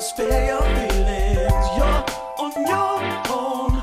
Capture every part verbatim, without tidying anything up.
spare your feelings. You're on your own.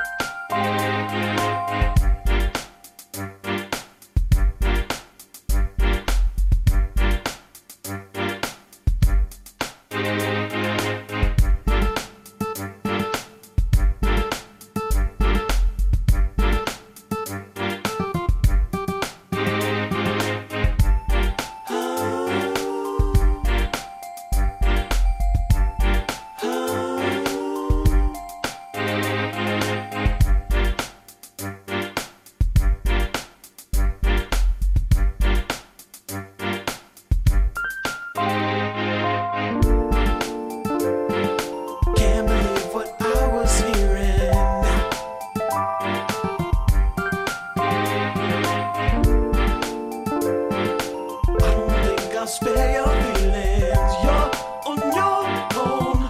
I'll spare your feelings. You're on your own.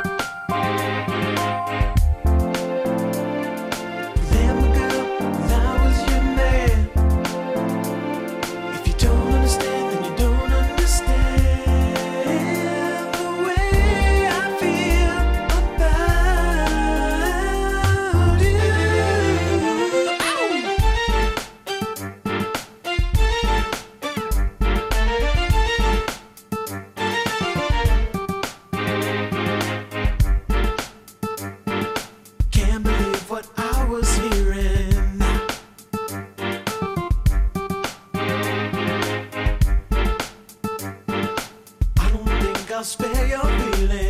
Remember, girl, that I was your man. If you don't understand, then you don't understand the way I feel about you. Can't believe what I was hearing. I don't think I'll spare your feelings.